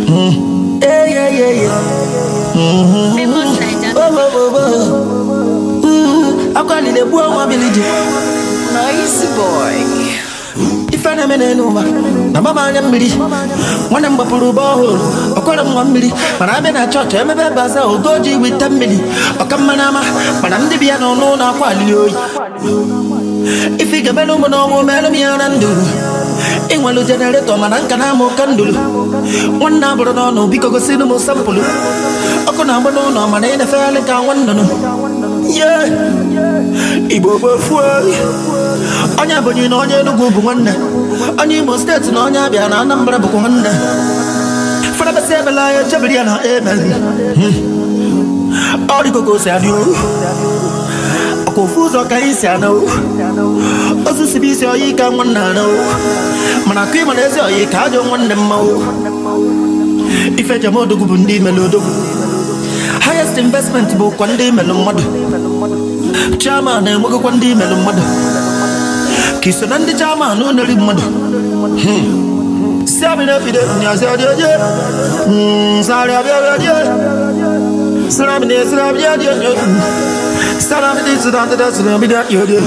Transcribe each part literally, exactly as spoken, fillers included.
Yeah, yeah, yeah, yeah. Mm-hmm. Oh, oh, oh, oh. Mm-hmm. I call it a boy, my village. Nice boy. If I am in over, my mama and me, one number for a ball, a quarter of one million. But I'm in a church, I'm a bazaar, or doji with ten million. Or come manama, but I'm the piano, no, not quality. If you get a woman, no more melody and do. In one generator, man, I can have more candle. One number, no, because cinema sample. I can have no, no, man, ain't a fair like I want to know. Yeah, Ibo Boy. Onya bunyi no onye nugu bu nwanne. Onye Imo State na onye Abia na Anambra bu nwanne. Fana bese ebela ya jabiri ya na ebeli. Ori koko se adio. Akofuzo ka isi ano. Osu sibisi oyi ka nwanne ano. Mana kwi mana ezi oyi ka ajo nwanne mmawo. Ife jamodo gu bu ndi melodo. Highest investment bu kwa ndi melo mmadu. Chama na emego kwa ndi melo mmadu. Kiso nandi chama no nari mmadu. Hmm. Sabi na pide nya sabi aje. Hmm. Sari abi abi aje. Sarabi ne sarabi aje. Sarabi ne sarabi da sarabi da aje.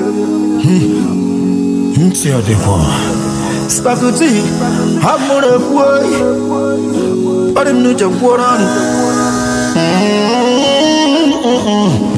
Hmm. Ntsi ade kwa. Spakuti hamure kwoi. Ade mnu chakworan. Hmm.